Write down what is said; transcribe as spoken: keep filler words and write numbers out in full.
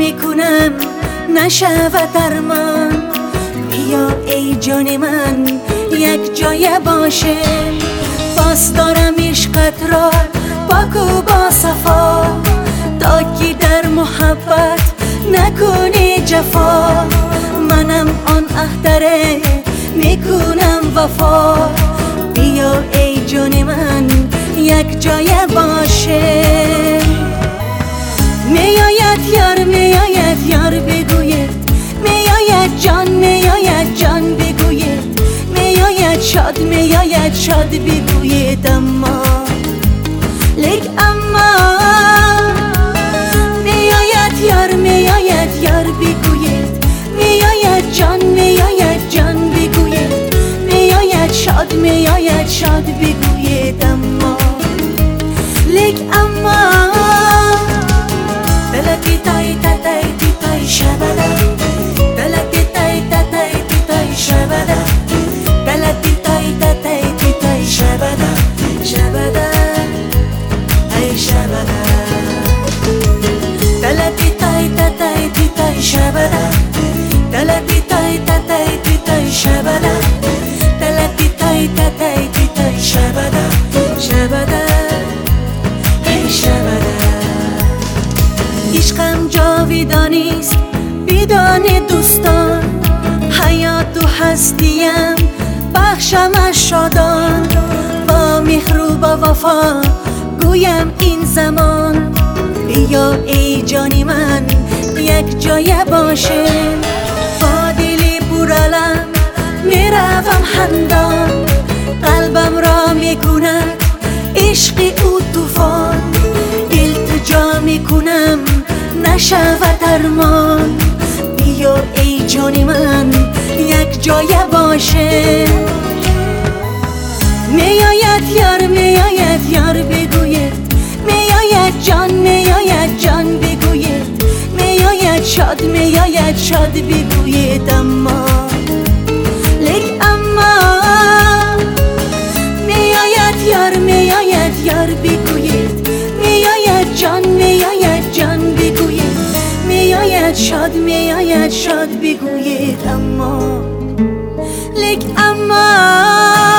میکنم نشود درمان. بیا ای جان من یک جای باشه، باز دارم عشقت را پاک و با صفا، تا که در محبت نکنی جفا. منم آن اختره میکنم وفا، بیا ای جان من یک جای باشه. میاید یار میاید یار بگوید، میاید جان میاید جان بگوید، میاید شاد میاید شاد بگوید. اما لیک اما میاید یار میاید یار بگوید، میاید جان میاید جان بگوید، میاید شاد میاید شاد بگوید. اما لیک اما دلتی تای تای تای شبدا، دلتی تای تای تای شبدا، دلتی تای تای تای شبدا شبدا ای شبدا، دلتی تای تای تای شبدا، دلتی تای تای تای شبدا، دلتی تای تای تای شبدا شبدا ای شبدا. عشقم جاویدانیست بدون دوستان، حیات و هستیم بخشمش شادان. با مهر و با وفا گویم این زمان، بیا ای جانی من یک جای باشه. با دلی پرالم میروم خندان، قلبم را میکند عشق او طوفان. التجا میکنم نشود درمان، بیا ای جان من یک جای باشه. میاید یار میاید یار بگوید، میاید جان میاید جان بگوید، میاید شاد میاید شاد بگوید. اما لیک اما میاید یار میاید یار بگوید، میاید جان میاید جان بگوید، میاید شاد میاید شاد بگوید. اما لیک اما